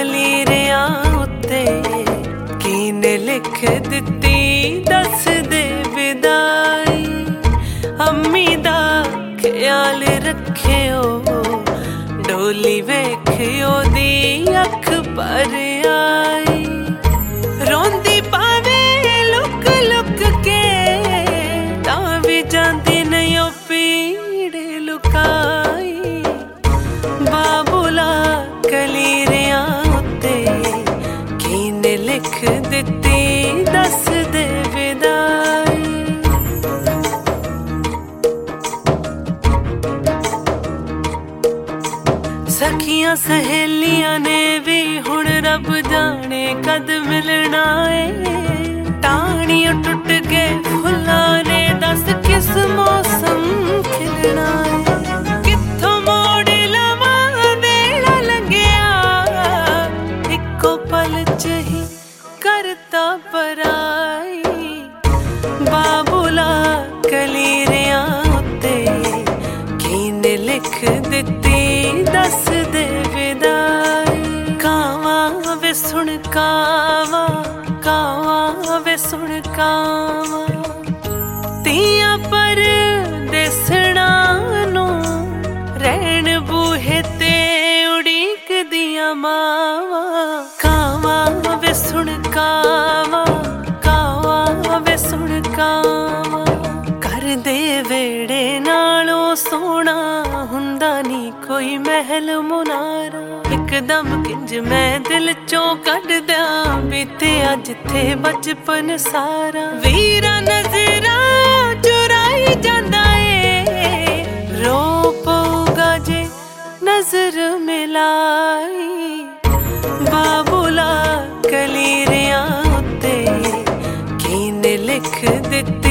ਕਲੀਰਿਆਂ ਉੱਤੇ ਕੀਨੇ ਲਿਖ ਦਿੱਤੀ ਦੱਸ ਦੇ ਵਿਦਾਈ। ਅੰਮੀ ਦਾ ਖਿਆਲ ਰੱਖਿਓ ਡੋਲੀ ਵੇਖਿਓ ਦੀ ਅੱਖ ਭਰ ਆਈ। ਰੋਂਦੀ ਪਾਵੇ ਲੁਕ ਲੁਕ ਕੇ ਤਾਂ ਵੀ ਜਾਂਦੀ ਨਹੀਂ ਉਹ ਪੀੜ ਲੁਕਾਈ। ਬਾਬੁਲਾ ਕਲੀਰਿਆਂ ਉੱਤੇ ਕੀਨੇ ਲਿਖ ਦਿੱਤੀ ਦੱਸ ਦੇ ਵਿਦਾਈ। ਸਖੀਆਂ ਸਹੇਲੀਆਂ ਨੇ ਵੀ ਹੁਣ ਰੱਬ ਜਾਣੇ ਕਦ ਮਿਲਣਾ ਏ। ਟਾਹਣੀਆਂ ਟੁੱਟ ਕੇ ਫੁੱਲਾਂ ਨੇ ਦੱਸ ਕਿਸ ਮੌਸਮ ਖਿਲਣਾ ਏ। ਕਿੱਥੋਂ ਮੋੜ ਲਵਾਂ ਵੇਲਾ ਲੰਘਿਆ ਇੱਕੋ ਪਲ ਚ ਹੀ ਕਰਤਾ ਪਰਾਈ। ਬਾਬੁਲਾ ਕਲੀਰਿਆਂ ਉੱਤੇ ਕੀਨੇ ਲਿਖ ਦਿੱਤੀ ਦੱਸ ਦੇ ਵਿਦਾਈ। ਕਾਵਾਂ ਵੇ ਸੁਣ ਕਾਵਾਂ ਕਾਵਾਂ ਵੇ ਸੁਣ ਕਾਵਾਂ ਧੀਆਂ ਪਰਦੇਸਣਾ ਨੂੰ ਰਹਿਣ ਬੂਹੇ ਤੇ ਉਡੀਕਦੀਆਂ ਮਾਵਾਂ। ਕਾਵਾਂ ਵੇ ਸੁਣ ਕਾਵਾਂ ਕਾਵਾਂ ਵੇ ਸੁਣ ਕਾਵਾਂ ਘਰ ਦੇ ਵਿਹੜੇ ਨਾਲੋਂ ਸੋਹਣਾ ਹੁੰਦਾ ਨੀ ਕੋਈ ਮਹਿਲ ਮੁਨਾਰਾ। ਇੱਕਦਮ ਕਿੰਜ ਮੈਂ ਦਿਲ ਚੋਂ ਕੱਢ ਦਿਆਂ ਬੀਤਿਆ ਜਿੱਥੇ ਬਚਪਨ ਸਾਰਾ। ਵੀਰਾ ਨਜ਼ਰਾਂ ਚੁਰਾਈ ਜਾਂਦਾ ਏ ਰੋ ਪਊਗਾ ਜੇ ਨਜ਼ਰ ਮਿਲਾਈ। ਬਾਬੁਲਾ ਕਲੀਰਿਆਂ ਉੱਤੇ ਕੀਨੇ ਲਿਖ ਦਿੱਤੀ